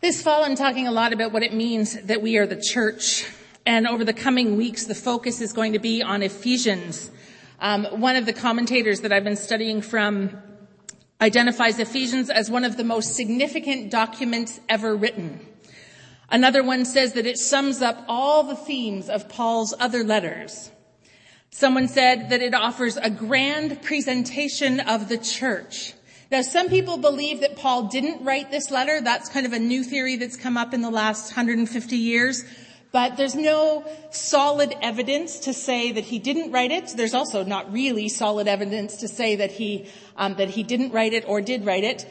This fall, I'm talking a lot about what it means that we are the church. And over the coming weeks, the focus is going to be on Ephesians. One of the commentators that I've been studying from identifies Ephesians as one of the most significant documents ever written. Another one says that it sums up all the themes of Paul's other letters. Someone said that it offers a grand presentation of the church. Now, some people believe that Paul didn't write this letter. That's kind of a new theory that's come up in the last 150 years. But there's no solid evidence to say that he didn't write it. There's also not really solid evidence to say that he didn't write it or did write it.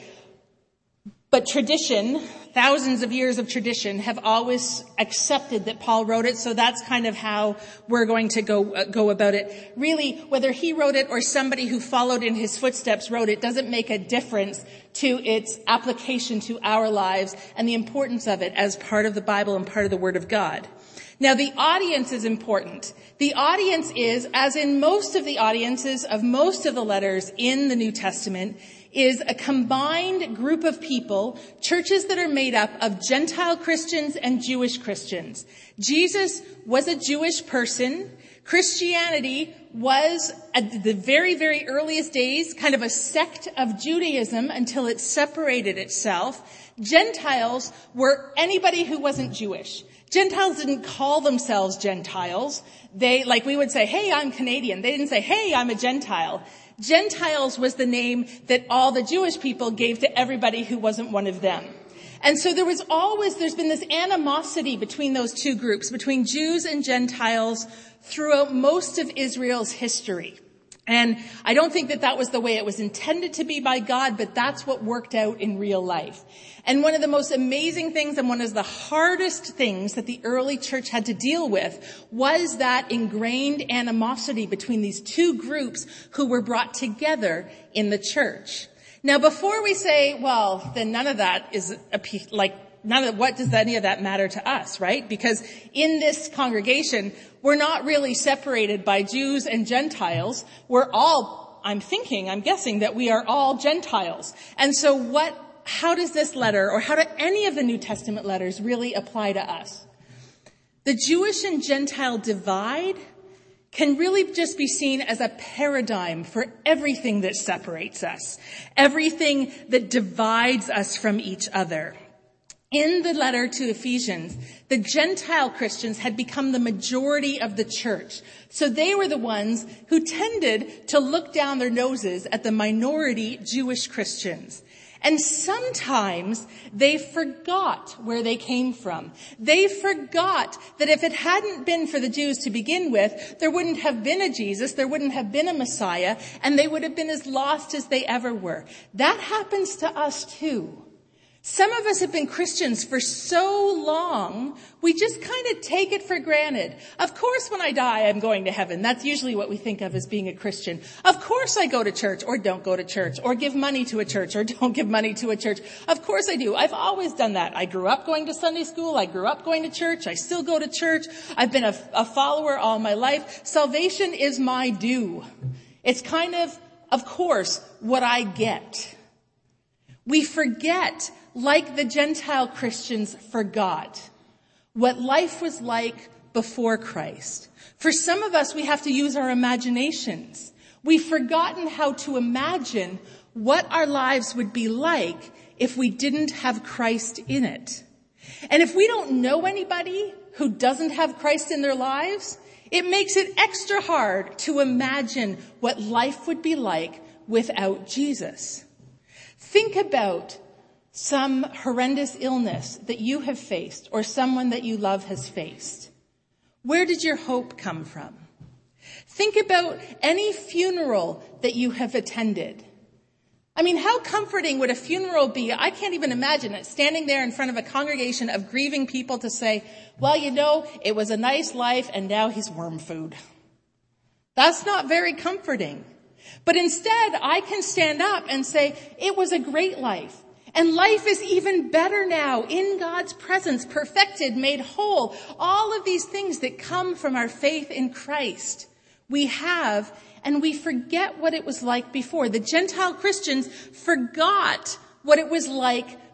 But tradition, thousands of years of tradition, have always accepted that Paul wrote it, so that's kind of how we're going to go about it. Really, whether he wrote it or somebody who followed in his footsteps wrote it doesn't make a difference to its application to our lives and the importance of it as part of the Bible and part of the Word of God. Now, the audience is important. The audience is, as in most of the audiences of most of the letters in the New Testament, is a combined group of people, churches that are made up of Gentile Christians and Jewish Christians. Jesus was a Jewish person. Christianity was, at the very, very earliest days, kind of a sect of Judaism until it separated itself. Gentiles were anybody who wasn't Jewish. Gentiles didn't call themselves Gentiles. They, like we would say, hey, I'm Canadian. They didn't say, hey, I'm a Gentile. Gentiles was the name that all the Jewish people gave to everybody who wasn't one of them. And so there's been this animosity between those two groups, between Jews and Gentiles throughout most of Israel's history. And I don't think that was the way it was intended to be by God, but that's what worked out in real life. And one of the most amazing things and one of the hardest things that the early church had to deal with was that ingrained animosity between these two groups who were brought together in the church. Now, before we say, well, then none of that is what does any of that matter to us, right? Because in this congregation, we're not really separated by Jews and Gentiles. We're all, I'm guessing that we are all Gentiles. And so how does this letter, or how do any of the New Testament letters really apply to us? The Jewish and Gentile divide can really just be seen as a paradigm for everything that separates us, everything that divides us from each other. In the letter to Ephesians, the Gentile Christians had become the majority of the church. So they were the ones who tended to look down their noses at the minority Jewish Christians. And sometimes they forgot where they came from. They forgot that if it hadn't been for the Jews to begin with, there wouldn't have been a Jesus, there wouldn't have been a Messiah, and they would have been as lost as they ever were. That happens to us too. Some of us have been Christians for so long, we just kind of take it for granted. Of course, when I die, I'm going to heaven. That's usually what we think of as being a Christian. Of course I go to church or don't go to church, or give money to a church or don't give money to a church. Of course I do. I've always done that. I grew up going to Sunday school. I grew up going to church. I still go to church. I've been a follower all my life. Salvation is my due. It's kind of course, what I get. We forget, like the Gentile Christians forgot, what life was like before Christ. For some of us, we have to use our imaginations. We've forgotten how to imagine what our lives would be like if we didn't have Christ in it. And if we don't know anybody who doesn't have Christ in their lives, it makes it extra hard to imagine what life would be like without Jesus. Think about some horrendous illness that you have faced or someone that you love has faced. Where did your hope come from? Think about any funeral that you have attended. I mean, how comforting would a funeral be? I can't even imagine it, standing there in front of a congregation of grieving people to say, well, it was a nice life and now he's worm food. That's not very comforting. But instead, I can stand up and say, it was a great life. And life is even better now in God's presence, perfected, made whole. All of these things that come from our faith in Christ, we have, and we forget what it was like before. The Gentile Christians forgot what it was like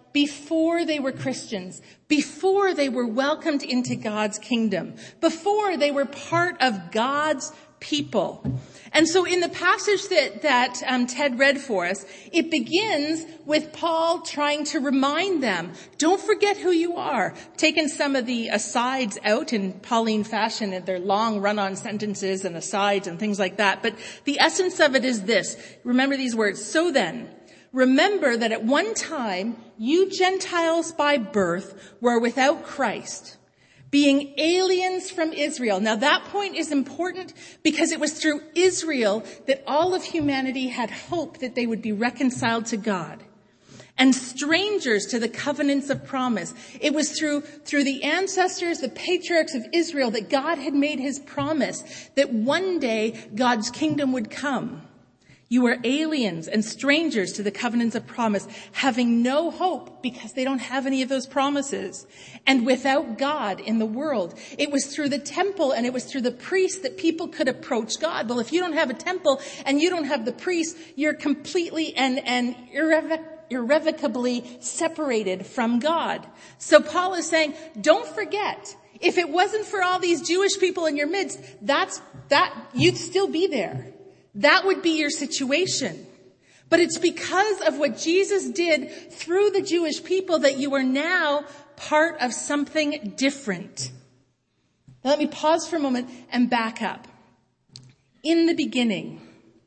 before they were Christians, before they were welcomed into God's kingdom, before they were part of God's people. And so in the passage that Ted read for us, it begins with Paul trying to remind them, don't forget who you are. Taking some of the asides out in Pauline fashion, and their long run-on sentences and asides and things like that. But the essence of it is this. Remember these words. So then, remember that at one time, you Gentiles by birth were without Christ, being aliens from Israel. Now that point is important because it was through Israel that all of humanity had hope that they would be reconciled to God. And strangers to the covenants of promise. It was through the ancestors, the patriarchs of Israel, that God had made his promise that one day God's kingdom would come. You are aliens and strangers to the covenants of promise, having no hope because they don't have any of those promises. And without God in the world, it was through the temple and it was through the priest that people could approach God. Well, if you don't have a temple and you don't have the priest, you're completely and irrevocably separated from God. So Paul is saying, don't forget, if it wasn't for all these Jewish people in your midst, you'd still be there. That would be your situation. But it's because of what Jesus did through the Jewish people that you are now part of something different. Now let me pause for a moment and back up. In the beginning,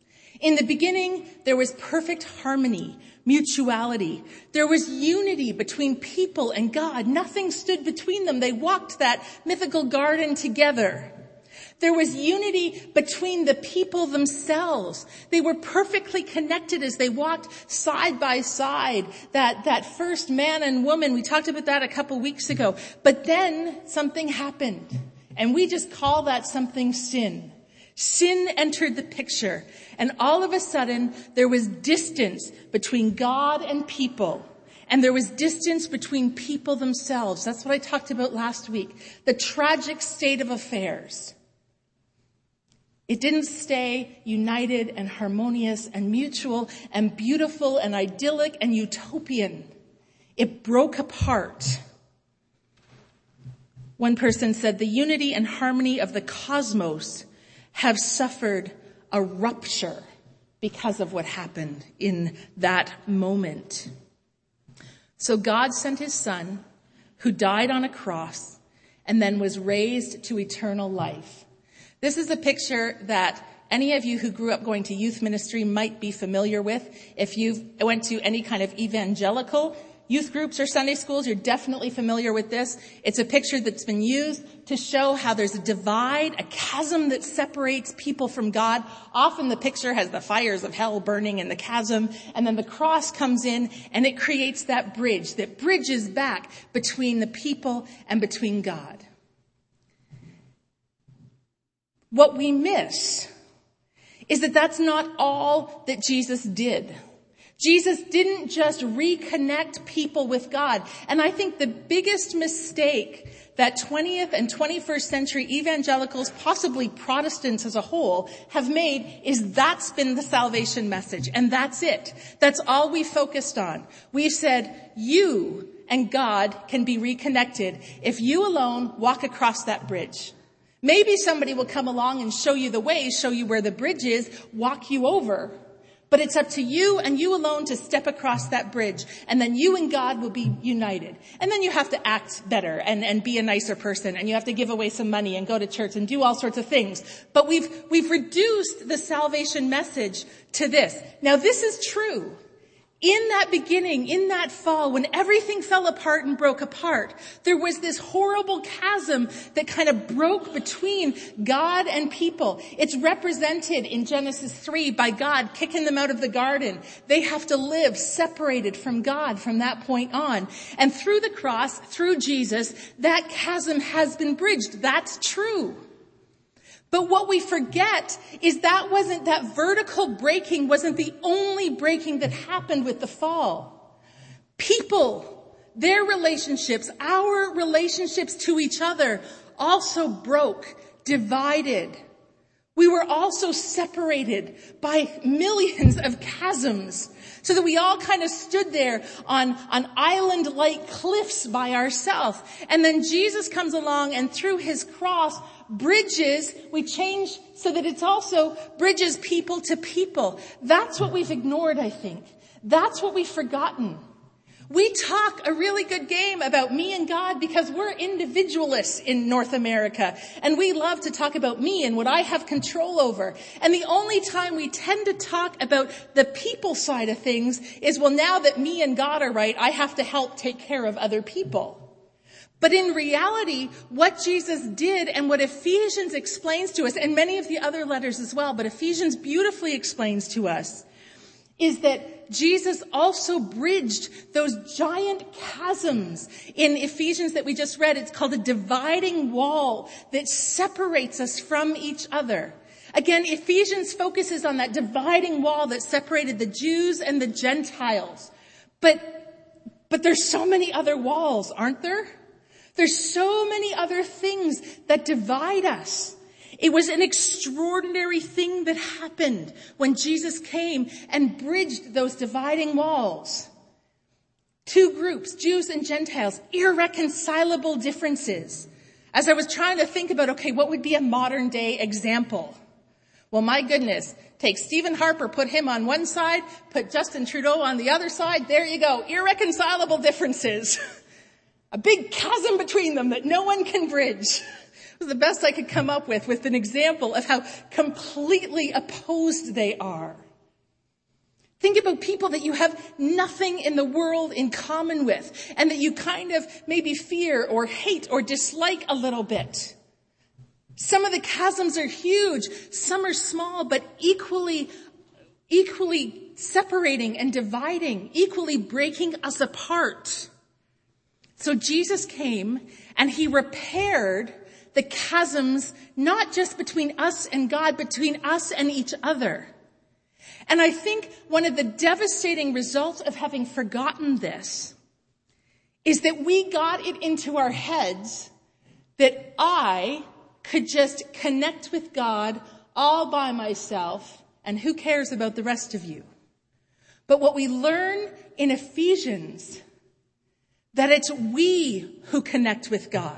there was perfect harmony, mutuality. There was unity between people and God. Nothing stood between them. They walked that mythical garden together. There was unity between the people themselves. They were perfectly connected as they walked side by side. That first man and woman, we talked about that a couple weeks ago. But then something happened. And we just call that something sin. Sin entered the picture. And all of a sudden, there was distance between God and people. And there was distance between people themselves. That's what I talked about last week. The tragic state of affairs. It didn't stay united and harmonious and mutual and beautiful and idyllic and utopian. It broke apart. One person said, the unity and harmony of the cosmos have suffered a rupture because of what happened in that moment. So God sent his son, who died on a cross and then was raised to eternal life. This is a picture that any of you who grew up going to youth ministry might be familiar with. If you went to any kind of evangelical youth groups or Sunday schools, you're definitely familiar with this. It's a picture that's been used to show how there's a divide, a chasm that separates people from God. Often the picture has the fires of hell burning in the chasm, and then the cross comes in and it creates that bridge that bridges back between the people and between God. What we miss is that that's not all that Jesus did. Jesus didn't just reconnect people with God. And I think the biggest mistake that 20th and 21st century evangelicals, possibly Protestants as a whole, have made is that's been the salvation message. And that's it. That's all we focused on. We've said, you and God can be reconnected if you alone walk across that bridge. Maybe somebody will come along and show you the way, show you where the bridge is, walk you over. But it's up to you and you alone to step across that bridge. And then you and God will be united. And then you have to act better and be a nicer person. And you have to give away some money and go to church and do all sorts of things. But we've reduced the salvation message to this. Now this is true. In that beginning, in that fall, when everything fell apart and broke apart, there was this horrible chasm that kind of broke between God and people. It's represented in Genesis 3 by God kicking them out of the garden. They have to live separated from God from that point on. And through the cross, through Jesus, that chasm has been bridged. That's true. But what we forget is that vertical breaking wasn't the only breaking that happened with the fall. People, their relationships, our relationships to each other also broke, divided. We were also separated by millions of chasms, so that we all kind of stood there on island-like cliffs by ourselves. And then Jesus comes along and through his cross we change so that it's also bridges people to people. That's what we've ignored, I think. That's what we've forgotten. We talk a really good game about me and God because we're individualists in North America. And we love to talk about me and what I have control over. And the only time we tend to talk about the people side of things is, well, now that me and God are right, I have to help take care of other people. But in reality, what Jesus did and what Ephesians explains to us, and many of the other letters as well, but Ephesians beautifully explains to us, is that Jesus also bridged those giant chasms in Ephesians that we just read. It's called a dividing wall that separates us from each other. Again, Ephesians focuses on that dividing wall that separated the Jews and the Gentiles. But there's so many other walls, aren't there? There's so many other things that divide us. It was an extraordinary thing that happened when Jesus came and bridged those dividing walls. Two groups, Jews and Gentiles, irreconcilable differences. As I was trying to think about, okay, what would be a modern day example? Well, my goodness, take Stephen Harper, put him on one side, put Justin Trudeau on the other side. There you go, irreconcilable differences. A big chasm between them that no one can bridge. It was the best I could come up with an example of how completely opposed they are. Think about people that you have nothing in the world in common with, and that you kind of maybe fear or hate or dislike a little bit. Some of the chasms are huge, some are small, but equally separating and dividing, equally breaking us apart. So Jesus came and he repaired the chasms, not just between us and God, but between us and each other. And I think one of the devastating results of having forgotten this is that we got it into our heads that I could just connect with God all by myself, and who cares about the rest of you? But what we learn in Ephesians, that it's we who connect with God.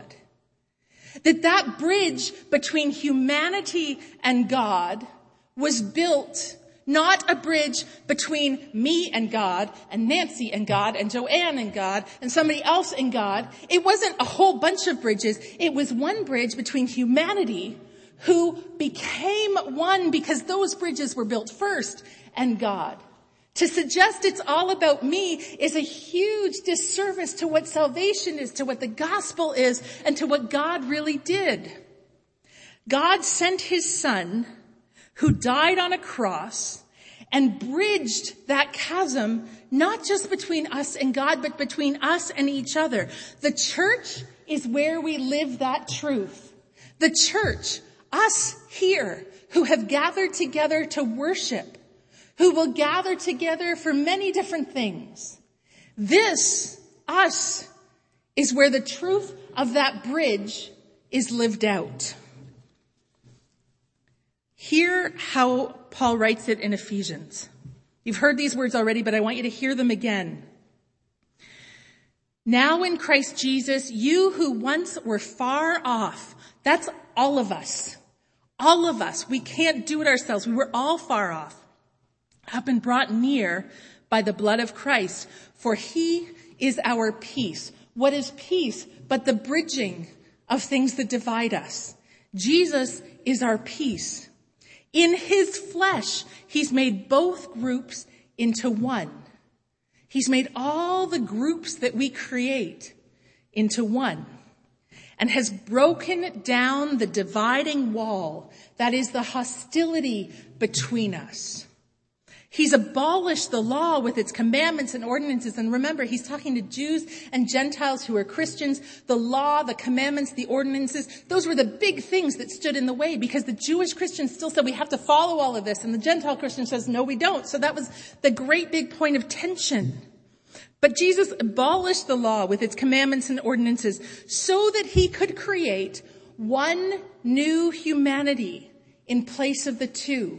That bridge between humanity and God was built, not a bridge between me and God, and Nancy and God, and Joanne and God, and somebody else and God. It wasn't a whole bunch of bridges. It was one bridge between humanity, who became one because those bridges were built first, and God. To suggest it's all about me is a huge disservice to what salvation is, to what the gospel is, and to what God really did. God sent his son, who died on a cross, and bridged that chasm, not just between us and God, but between us and each other. The church is where we live that truth. The church, us here, who have gathered together to worship, who will gather together for many different things. This, us, is where the truth of that bridge is lived out. Hear how Paul writes it in Ephesians. You've heard these words already, but I want you to hear them again. Now in Christ Jesus, you who once were far off, that's all of us. All of us. We can't do it ourselves. We were all far off. Have been brought near by the blood of Christ, for he is our peace. What is peace but the bridging of things that divide us? Jesus is our peace. In his flesh, he's made both groups into one. He's made all the groups that we create into one, and has broken down the dividing wall that is the hostility between us. He's abolished the law with its commandments and ordinances. And remember, he's talking to Jews and Gentiles who are Christians. The law, the commandments, the ordinances, those were the big things that stood in the way, because the Jewish Christians still said we have to follow all of this. And the Gentile Christian says, no, we don't. So that was the great big point of tension. But Jesus abolished the law with its commandments and ordinances so that he could create one new humanity in place of the two.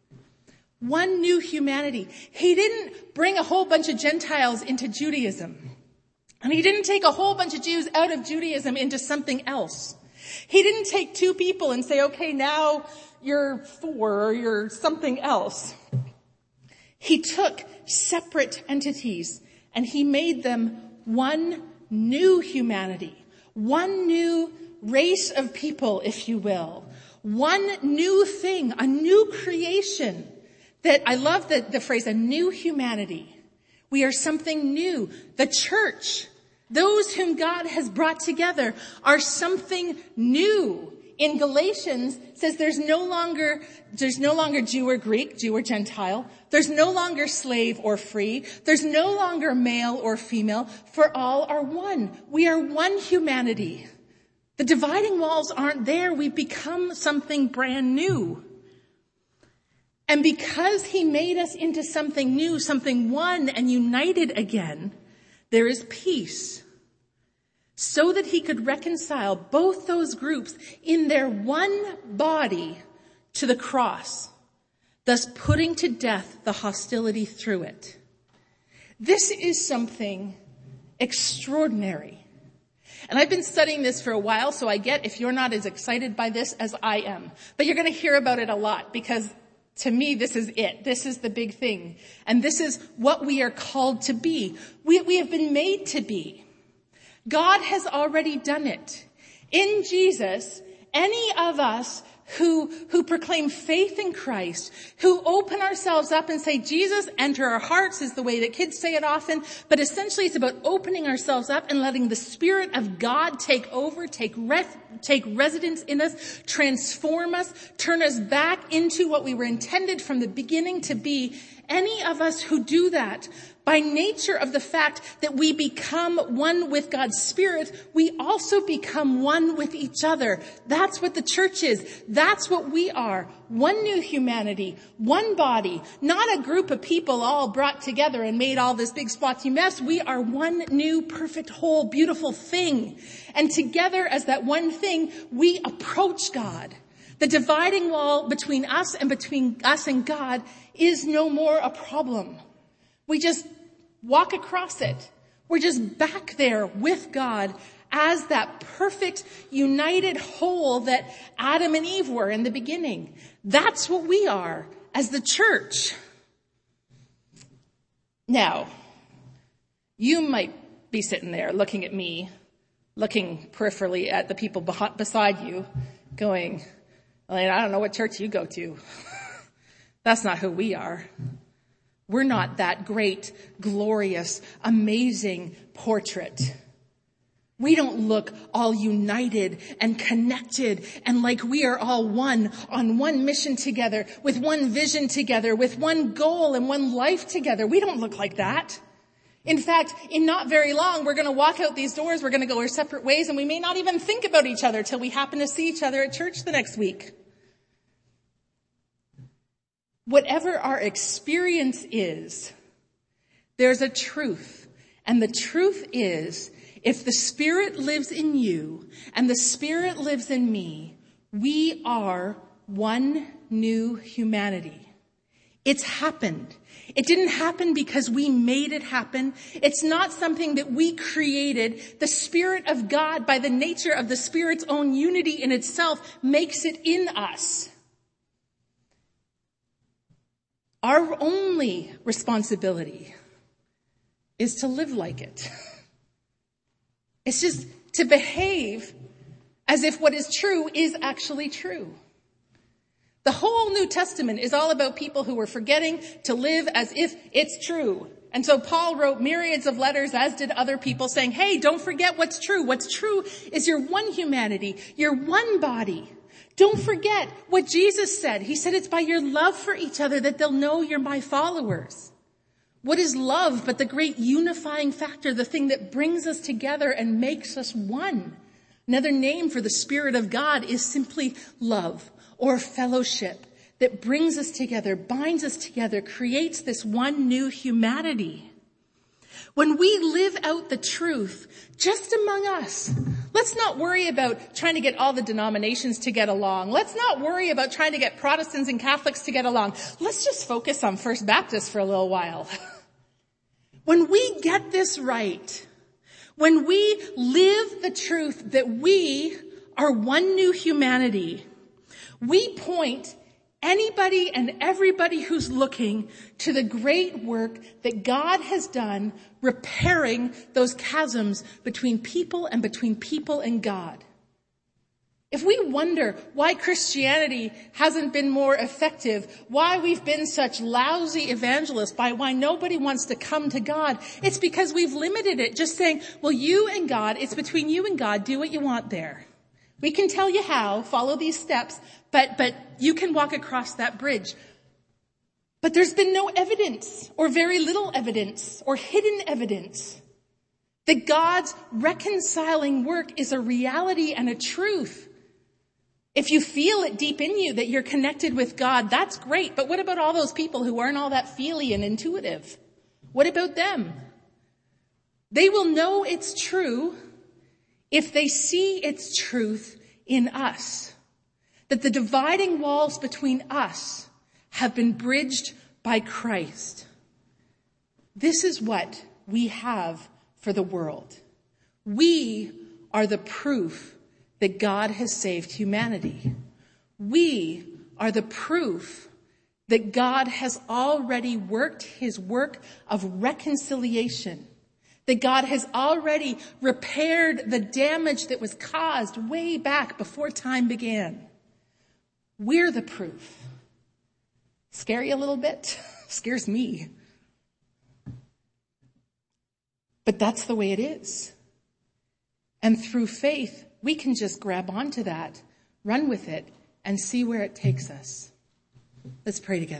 One new humanity. He didn't bring a whole bunch of Gentiles into Judaism. And he didn't take a whole bunch of Jews out of Judaism into something else. He didn't take two people and say, okay, now you're four or you're something else. He took separate entities and he made them one new humanity, one new race of people, if you will, one new thing, a new creation. That I love the phrase, a new humanity. We are something new. The church, those whom God has brought together, are something new. In Galatians, it says there's no longer Jew or Greek, Jew or Gentile. There's no longer slave or free. There's no longer male or female, for all are one. We are one humanity. The dividing walls aren't there. We've become something brand new. And because he made us into something new, something one and united again, there is peace. So that he could reconcile both those groups in their one body to the cross, thus putting to death the hostility through it. This is something extraordinary. And I've been studying this for a while, so I get if you're not as excited by this as I am. But you're going to hear about it a lot because to me, this is it. This is the big thing. And this is what we are called to be. We have been made to be. God has already done it. In Jesus, any of us who proclaim faith in Christ, who open ourselves up and say, Jesus, enter our hearts is the way that kids say it often. But essentially it's about opening ourselves up and letting the Spirit of God take over, take residence in us, transform us, turn us back into what we were intended from the beginning to be. Any of us who do that, by nature of the fact that we become one with God's Spirit, we also become one with each other. That's what the church is. That's what we are. One new humanity, one body, not a group of people all brought together and made all this big splotchy mess. We are one new, perfect, whole, beautiful thing. And together as that one thing, we approach God. The dividing wall between us and God is no more a problem. We just walk across it. We're just back there with God as that perfect, united whole that Adam and Eve were in the beginning. That's what we are as the church. Now, you might be sitting there looking at me, looking peripherally at the people beside you, going, well, I don't know what church you go to. That's not who we are. We're not that great, glorious, amazing portrait. We don't look all united and connected and like we are all one on one mission together, with one vision together, with one goal and one life together. We don't look like that. In fact, in not very long, we're going to walk out these doors, we're going to go our separate ways, and we may not even think about each other till we happen to see each other at church the next week. Whatever our experience is, there's a truth. And the truth is, if the Spirit lives in you and the Spirit lives in me, we are one new humanity. It's happened. It didn't happen because we made it happen. It's not something that we created. The Spirit of God, by the nature of the Spirit's own unity in itself, makes it in us. Our only responsibility is to live like it. It's just to behave as if what is true is actually true. The whole New Testament is all about people who were forgetting to live as if it's true. And so Paul wrote myriads of letters, as did other people, saying, hey, don't forget what's true. What's true is your one humanity, your one body. Don't forget what Jesus said. He said it's by your love for each other that they'll know you're my followers. What is love but the great unifying factor, the thing that brings us together and makes us one? Another name for the Spirit of God is simply love or fellowship that brings us together, binds us together, creates this one new humanity. When we live out the truth just among us, Let's not worry about trying to get all the denominations to get along. Let's not worry about trying to get Protestants and Catholics to get along. Let's just focus on First Baptist for a little while. When we get this right, when we live the truth that we are one new humanity, we point anybody and everybody who's looking to the great work that God has done repairing those chasms between people and God. If we wonder why Christianity hasn't been more effective, why we've been such lousy evangelists, why nobody wants to come to God, it's because we've limited it, just saying, well, you and God, it's between you and God, do what you want there. We can tell you how, follow these steps, but you can walk across that bridge. But there's been no evidence, or very little evidence, or hidden evidence that God's reconciling work is a reality and a truth. If you feel it deep in you that you're connected with God, that's great. But what about all those people who aren't all that feely and intuitive? What about them? They will know it's true if they see its truth in us. That the dividing walls between us have been bridged by Christ. This is what we have for the world. We are the proof that God has saved humanity. We are the proof that God has already worked his work of reconciliation. That God has already repaired the damage that was caused way back before time began. We're the proof. Scare you a little bit? Scares me. But that's the way it is. And through faith, we can just grab onto that, run with it, and see where it takes us. Let's pray together.